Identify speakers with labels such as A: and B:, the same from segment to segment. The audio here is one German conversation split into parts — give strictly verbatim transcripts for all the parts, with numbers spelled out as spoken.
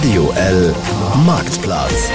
A: Radio L Marktplatz.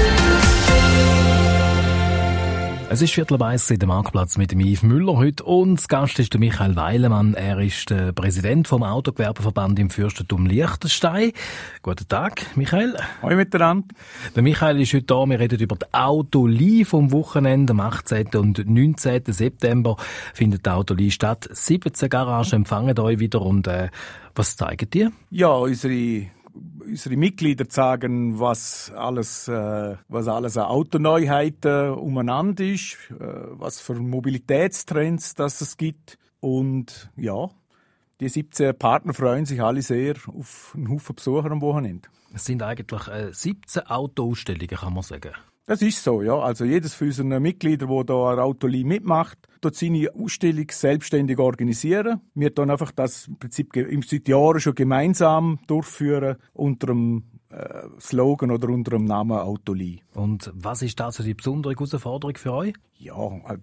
B: Es ist Viertel ab eins in der Marktplatz mit dem Yves Müller heute und das Gast ist der Michael Weilemann. Er ist der Präsident vom Autogewerbeverband im Fürstentum Liechtenstein. Guten Tag, Michael.
C: Hallo miteinander.
B: Der Michael ist heute da. Wir reden über die Autolie vom Wochenende. Am achtzehnten und neunzehnten September findet die Autolie statt. siebzehn Garagen empfangen euch wieder und äh, was zeigen die?
C: Ja, unsere Unsere Mitglieder sagen, was alles, äh, was alles an Autoneuheiten umeinander ist, äh, was für Mobilitätstrends das es gibt. Und ja, die siebzehn Partner freuen sich alle sehr auf einen Haufen Besucher am Wochenende.
B: Es sind eigentlich äh, siebzehn Autoausstellungen, kann man sagen.
C: Das ist so, ja. Also jedes von unseren Mitgliedern, der hier an Autolie mitmacht, dort seine Ausstellung selbstständig organisieren. Wir tun einfach das im Prinzip seit Jahren schon gemeinsam durchführen unter dem äh, Slogan oder unter dem Namen Autolie.
B: Und was ist da so die besondere Herausforderung für euch?
C: Ja, halt,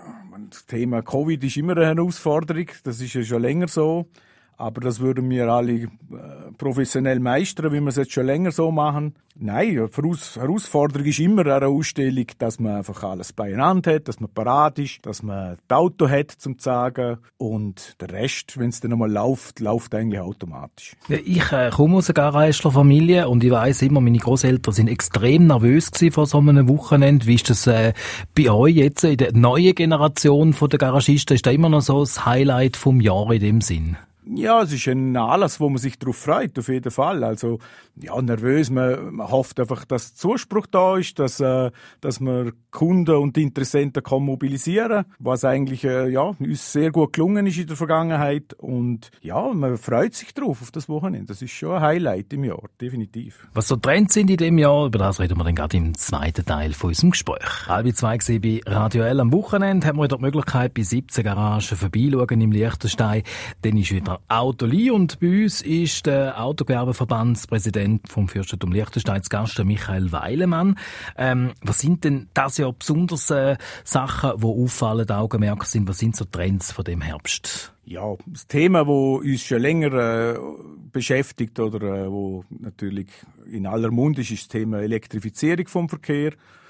C: das Thema Covid ist immer eine Herausforderung. Das ist ja schon länger so. Aber das würden wir alle äh, professionell meistern, wie wir es jetzt schon länger so machen. Nein, die Herausforderung ist immer an einer Ausstellung, dass man einfach alles beieinander hat, dass man parat ist, dass man das Auto hat zum Sagen und der Rest, wenn es dann einmal läuft, läuft eigentlich automatisch.
B: Ich äh, komme aus einer Garagistlerfamilie und ich weiss immer, meine Großeltern sind extrem nervös gewesen vor so einem Wochenende. Wie ist das äh, bei euch jetzt in der neuen Generation von der Garagisten? Ist da immer noch so das Highlight vom Jahr in dem Sinn?
C: Ja, es ist ein Anlass, wo man sich darauf freut, auf jeden Fall. Also, ja, nervös, man, man hofft einfach, dass Zuspruch da ist, dass, äh, dass man Kunden und Interessenten kann mobilisieren, was eigentlich, äh, ja, uns sehr gut gelungen ist in der Vergangenheit. Und, ja, man freut sich drauf, auf das Wochenende. Das ist schon ein Highlight im Jahr, definitiv.
B: Was so Trends sind in dem Jahr, über das reden wir dann gerade im zweiten Teil von unserem Gespräch. Halb zwei gesehen bei Radio L am Wochenende, haben wir wieder die Möglichkeit, bei siebzehn Garagen vorbeischauen im Liechtenstein. Dann ist wieder Autolie und bei uns ist der Autogewerbeverbandspräsident vom Fürstentum Liechtenstein zu Gast, der Michael Weilemann. Ähm, was sind denn das Jahr besonders äh, Sachen, die auffallen, Augenmerk sind? Was sind so Trends von dem Herbst?
C: Ja, das Thema, das uns schon länger äh, beschäftigt oder äh, wo natürlich in aller Munde ist, ist das Thema Elektrifizierung vom Verkehr.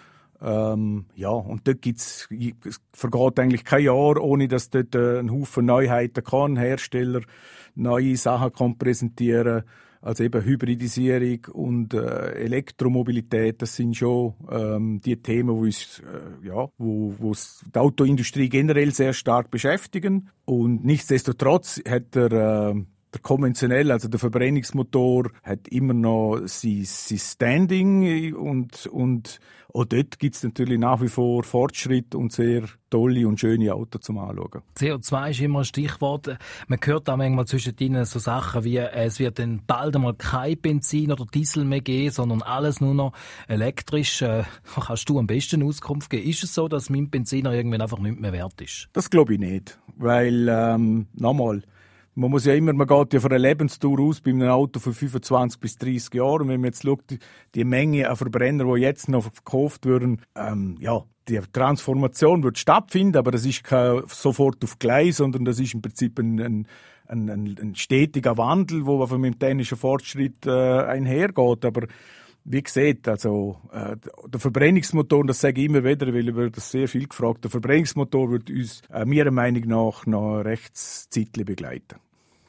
C: Ähm, ja, und dort gibt's, es vergeht eigentlich kein Jahr, ohne dass dort äh, ein Haufen Neuheiten kann, Hersteller neue Sachen kann präsentieren, also eben Hybridisierung und äh, Elektromobilität, das sind schon ähm, die Themen, wo uns, äh, ja, wo, wo die Autoindustrie generell sehr stark beschäftigen. Und nichtsdestotrotz hat der äh, Der konventionelle, also der Verbrennungsmotor, hat immer noch sein, sein Standing und, und auch dort gibt es natürlich nach wie vor Fortschritt und sehr tolle und schöne Autos zum Anschauen.
B: C O zwei ist immer ein Stichwort. Man hört da manchmal zwischen ihnen so Sachen wie, es wird dann bald einmal kein Benzin oder Diesel mehr geben, sondern alles nur noch elektrisch. Äh, kannst du am besten Auskunft geben? Ist es so, dass mein Benziner irgendwann einfach nicht mehr wert ist?
C: Das glaube ich nicht, weil, ähm, nochmal, man muss ja immer, man geht ja von einer Lebensdauer aus bei einem Auto von fünfundzwanzig bis dreißig Jahren. Und wenn man jetzt schaut, die Menge an Verbrenner, die jetzt noch verkauft werden, ähm, ja, die Transformation wird stattfinden, aber das ist kein sofort auf gleich, sondern das ist im Prinzip ein, ein, ein, ein, ein stetiger Wandel, wo von dem technischen Fortschritt äh, einhergeht. Aber wie gesagt, also äh, der Verbrennungsmotor, das sage ich immer wieder, weil ich wird das sehr viel gefragt, der Verbrennungsmotor wird uns äh, meiner Meinung nach noch recht zeitlich begleiten.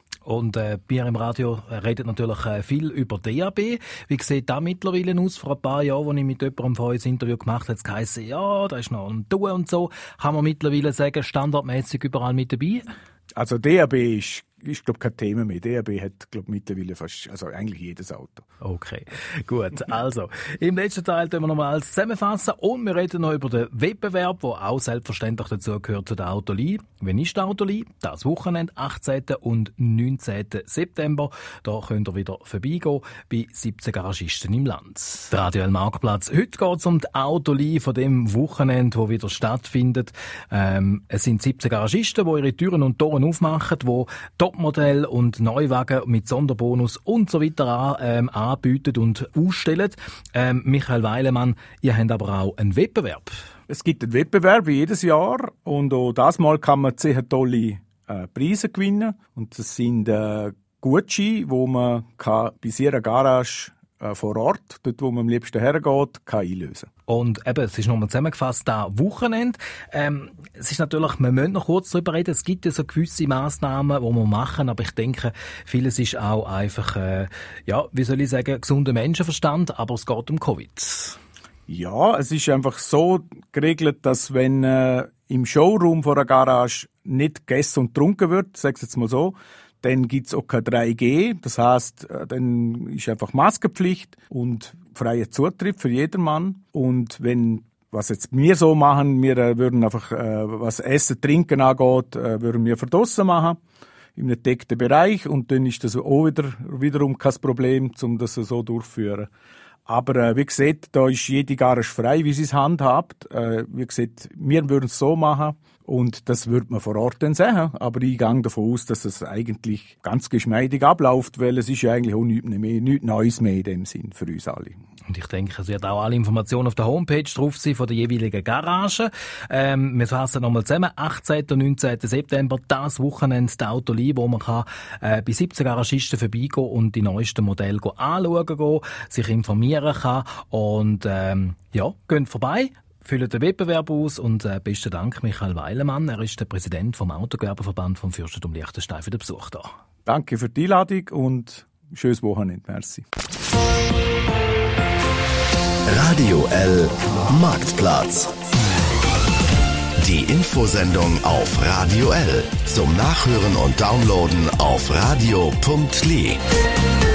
B: Und äh, wir im Radio reden natürlich äh, viel über D A B. Wie sieht das mittlerweile aus? Vor ein paar Jahren, als ich mit jemandem von uns ein Interview gemacht habe, hat es geheißen, ja, da ist noch ein Tun und so. Kann man mittlerweile sagen, standardmäßig überall mit dabei?
C: Also D A B ist, ist glaube kein Thema mehr. D A B hat, glaube mittlerweile fast, also eigentlich jedes Auto.
B: Okay, gut. Also, im letzten Teil tun wir nochmal alles zusammenfassen und wir reden noch über den Wettbewerb, der auch selbstverständlich dazu gehört zu der Autolie. Wann ist die Autolie? Das Wochenende, achtzehnten und neunzehnten September. Da könnt ihr wieder vorbeigehen bei siebzehn Garagisten im Land. Der Radio L Marktplatz. Heute geht es um die Autolie von dem Wochenende, das wieder stattfindet. Ähm, es sind siebzehn Garagisten, die ihre Türen und Tore aufmachen, die Topmodell und Neuwagen mit Sonderbonus und so weiter an, ähm, anbieten und ausstellen. Ähm, Michael Weilemann, ihr habt aber auch einen Wettbewerb.
C: Es gibt einen Wettbewerb wie jedes Jahr und auch das Mal kann man sehr tolle äh, Preise gewinnen. Und das sind äh, Gutscheine, wo man kann bei ihrer Garage äh, vor Ort, dort wo man am liebsten hergeht, kann einlösen.
B: Und eben, es ist nochmal zusammengefasst, da Wochenende. Ähm, es ist natürlich, wir müssen noch kurz darüber reden, es gibt ja so gewisse Massnahmen, die wir machen, aber ich denke, vieles ist auch einfach, äh, ja, wie soll ich sagen, gesunder Menschenverstand, aber es geht um Covid.
C: Ja, es ist einfach so geregelt, dass wenn äh, im Showroom vor der Garage nicht gegessen und getrunken wird, sag ich jetzt mal so, dann gibt's auch kein drei G, das heisst, dann ist einfach Maskenpflicht und freier Zutritt für jedermann. Und wenn, was jetzt wir so machen, wir äh, würden einfach, äh, was Essen, Trinken angeht, äh, würden wir verdrossen machen, im entdeckten Bereich, und dann ist das auch wieder, wiederum kein Problem, um das so durchzuführen. Aber äh, wie gesagt, da ist jede Garage frei, wie sie es handhabt. Äh, wie gesagt, wir würden es so machen und das würde man vor Ort dann sehen. Aber ich gehe davon aus, dass es eigentlich ganz geschmeidig abläuft, weil es ist ja eigentlich auch nichts, mehr, nichts Neues mehr in dem Sinn für uns alle.
B: Und ich denke, es wird auch alle Informationen auf der Homepage drauf sein von der jeweiligen Garage. Ähm, wir fassen nochmal zusammen. achtzehnten und neunzehnten September, das Wochenende der Autolie, wo man kann, äh, bei siebzehn Garagisten vorbeigehen und die neuesten Modelle anschauen gehen, sich informieren kann. Und ähm, ja, geht vorbei. Füllen den Wettbewerb aus und äh, besten Dank Michael Weilemann. Er ist der Präsident vom Autogewerbeverband vom Fürstentum Liechtenstein für den Besuch da.
C: Danke für die Einladung und schönes Wochenende. Merci.
A: Radio L Marktplatz. Die Infosendung auf Radio L. Zum Nachhören und Downloaden auf radio punkt l e.